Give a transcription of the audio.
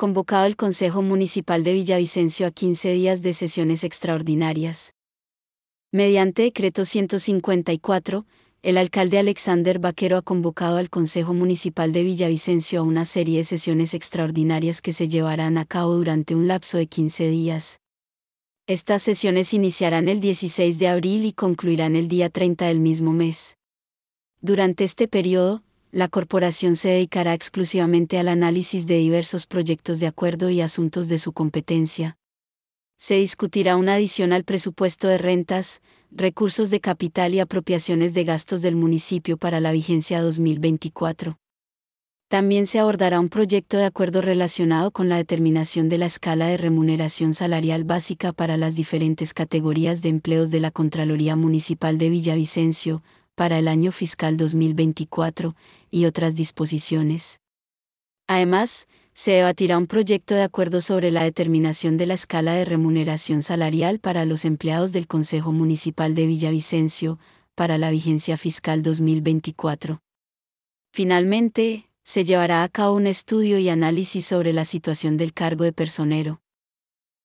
Convocado el Consejo Municipal de Villavicencio a 15 días de sesiones extraordinarias. Mediante decreto 154, el alcalde Alexander Vaquero ha convocado al Consejo Municipal de Villavicencio a una serie de sesiones extraordinarias que se llevarán a cabo durante un lapso de 15 días. Estas sesiones iniciarán el 16 de abril y concluirán el día 30 del mismo mes. Durante este periodo, la corporación se dedicará exclusivamente al análisis de diversos proyectos de acuerdo y asuntos de su competencia. Se discutirá una adición al presupuesto de rentas, recursos de capital y apropiaciones de gastos del municipio para la vigencia 2024. También se abordará un proyecto de acuerdo relacionado con la determinación de la escala de remuneración salarial básica para las diferentes categorías de empleos de la Contraloría Municipal de Villavicencio, para el año fiscal 2024, y otras disposiciones. Además, se debatirá un proyecto de acuerdo sobre la determinación de la escala de remuneración salarial para los empleados del Consejo Municipal de Villavicencio, para la vigencia fiscal 2024. Finalmente, se llevará a cabo un estudio y análisis sobre la situación del cargo de personero.